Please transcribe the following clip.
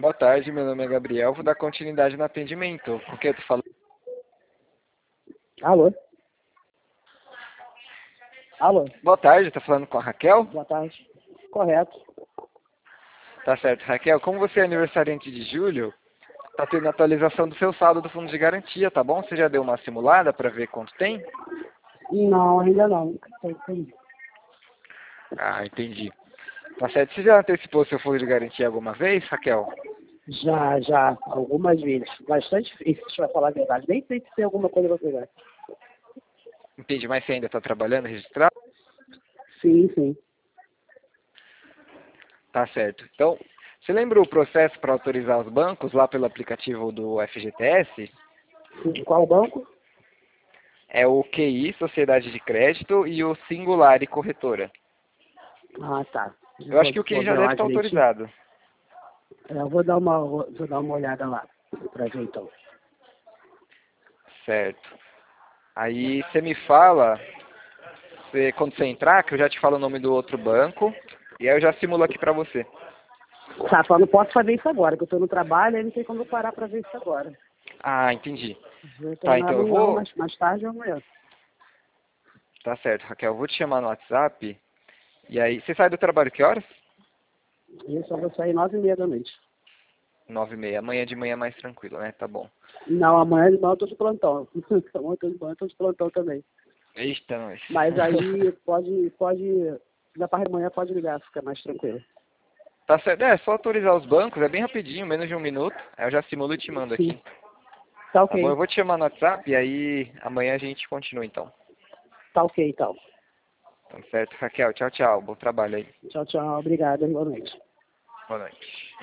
Boa tarde, meu nome é Gabriel, vou dar continuidade no atendimento. Com quem eu tô falando? Alô? Alô? Boa tarde, tá falando com a Raquel? Boa tarde. Correto. Tá certo, Raquel, como você é aniversariante de julho, tá tendo atualização do seu saldo do fundo de garantia, tá bom? Você já deu uma simulada para ver quanto tem? Não, ainda não. Entendi. Ah, entendi. Tá certo, você já antecipou seu fundo de garantia alguma vez, Raquel? Já, algumas vezes. Bastante difícil, pra falar a verdade. Nem sei se tem alguma coisa pra pegar. Entendi, mas você ainda está trabalhando registrado? Sim. Tá certo. Então, você lembra o processo para autorizar os bancos lá pelo aplicativo do FGTS? Qual banco? É o QI, Sociedade de Crédito, e o Singular Corretora. Ah, tá. Eu acho que o QI Vou já ver deve lá estar direitinho. autorizado. Eu vou dar uma olhada lá pra ver então. Certo. Aí você me fala, quando você entrar, que eu já te falo o nome do outro banco, e aí eu já simulo aqui para você. Tá, só não posso fazer isso agora, que eu tô no trabalho e não tem como eu parar pra ver isso agora. Ah, entendi. Eu Tá, terminar então eu amanhã, vou... mas mais tarde ou amanhã. Tá certo, Raquel, eu vou te chamar no WhatsApp, e aí... Você sai do trabalho que horas? E eu só vou sair 9h30 da noite. 9h30. Amanhã de manhã é mais tranquilo, né? Tá bom. Não, amanhã de manhã eu tô de plantão. Amanhã de manhã eu tô de plantão também. Eita, nós. Mas aí da parte da manhã pode ligar, fica mais tranquilo. Tá certo. É, só autorizar os bancos, é bem rapidinho, menos de 1 minuto. Aí eu já simulo e te mando Sim, aqui. tá Tá bom? Eu ok. vou te chamar no WhatsApp e aí amanhã a gente continua então. Tá ok, então. Tá certo, Raquel. Tchau, tchau. Bom trabalho aí. Tchau, obrigado, igualmente. Boa noite.